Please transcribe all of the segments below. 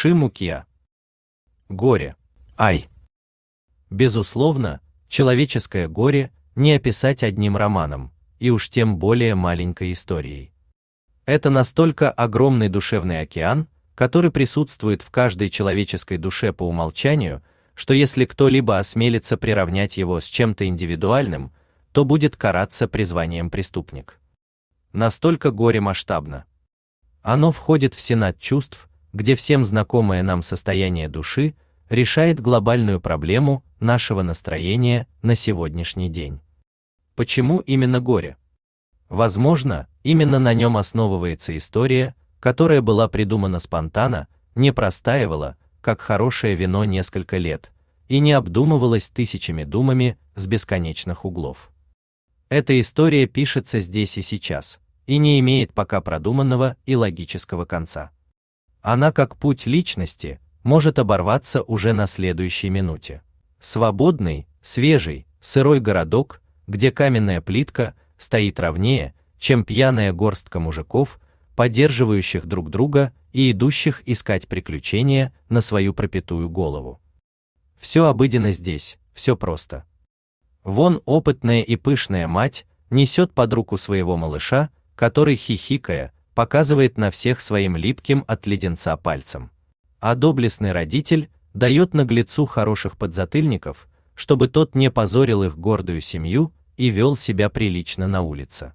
души мукия. Горе. Ай. Безусловно, человеческое горе не описать одним романом, и уж тем более маленькой историей. Это настолько огромный душевный океан, который присутствует в каждой человеческой душе по умолчанию, что если кто-либо осмелится приравнять его с чем-то индивидуальным, то будет караться призванием преступник. Настолько горе масштабно. Оно входит в сенат чувств, где всем знакомое нам состояние души решает глобальную проблему нашего настроения на сегодняшний день. Почему именно горе? Возможно, именно на нем основывается история, которая была придумана спонтанно, не простаивала, как хорошее вино несколько лет, и не обдумывалась тысячами думами с бесконечных углов. Эта история пишется здесь и сейчас, и не имеет пока продуманного и логического конца. Она, как путь личности, может оборваться уже на следующей минуте. Свободный, свежий, сырой городок, где каменная плитка стоит ровнее, чем пьяная горстка мужиков, поддерживающих друг друга и идущих искать приключения на свою пропитую голову. Все обыденно здесь, все просто. Вон опытная и пышная мать несет под руку своего малыша, который, хихикая, показывает на всех своим липким от леденца пальцем. А доблестный родитель дает наглецу хороших подзатыльников, чтобы тот не позорил их гордую семью и вел себя прилично на улице.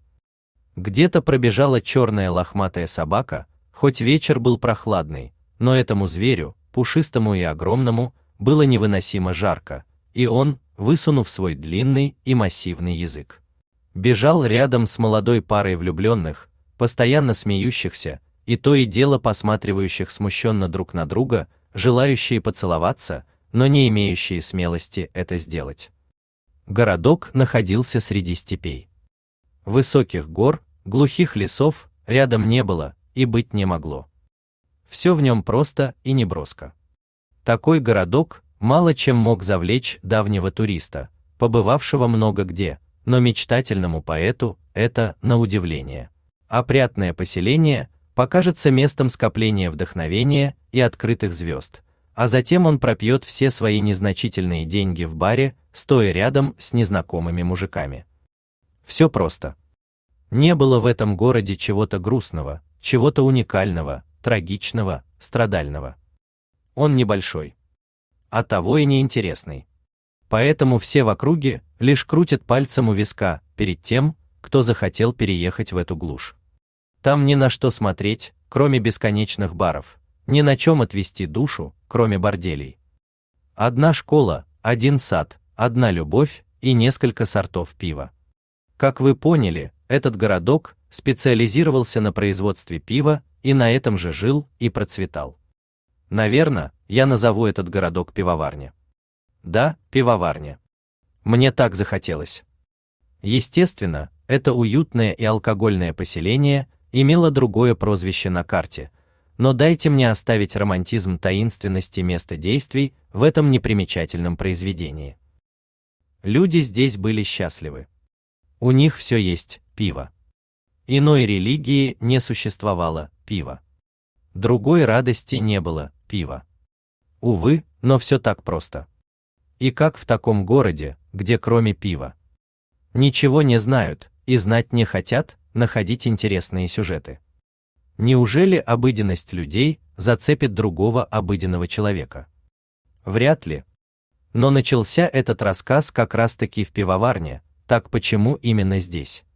Где-то пробежала черная лохматая собака, хоть вечер был прохладный, но этому зверю, пушистому и огромному, было невыносимо жарко, и он, высунув свой длинный и массивный язык, бежал рядом с молодой парой влюбленных, постоянно смеющихся, и то и дело посматривающих смущенно друг на друга, желающие поцеловаться, но не имеющие смелости это сделать. Городок находился среди степей. Высоких гор, глухих лесов рядом не было и быть не могло. Все в нем просто и неброско. Такой городок мало чем мог завлечь давнего туриста, побывавшего много где, но мечтательному поэту это, на удивление, опрятное поселение покажется местом скопления вдохновения и открытых звезд, а затем он пропьет все свои незначительные деньги в баре, стоя рядом с незнакомыми мужиками. Все просто. Не было в этом городе чего-то грустного, чего-то уникального, трагичного, страдального. Он небольшой. Оттого и неинтересный. Поэтому все в округе лишь крутят пальцем у виска перед тем, кто захотел переехать в эту глушь. Там ни на что смотреть, кроме бесконечных баров, ни на чем отвести душу, кроме борделей. Одна школа, один сад, одна любовь и несколько сортов пива. Как вы поняли, этот городок специализировался на производстве пива и на этом же жил и процветал. Наверное, я назову этот городок пивоварня. Да, пивоварня. Мне так захотелось. Естественно, это уютное и алкогольное поселение имело другое прозвище на карте, но дайте мне оставить романтизм таинственности места действий в этом непримечательном произведении. Люди здесь были счастливы. У них все есть, пиво. Иной религии не существовало, пиво. Другой радости не было, пиво. Увы, но все так просто. И как в таком городе, где кроме пива ничего не знают и знать не хотят, находить интересные сюжеты? Неужели обыденность людей зацепит другого обыденного человека? Вряд ли. Но начался этот рассказ как раз-таки в пивоварне, так почему именно здесь?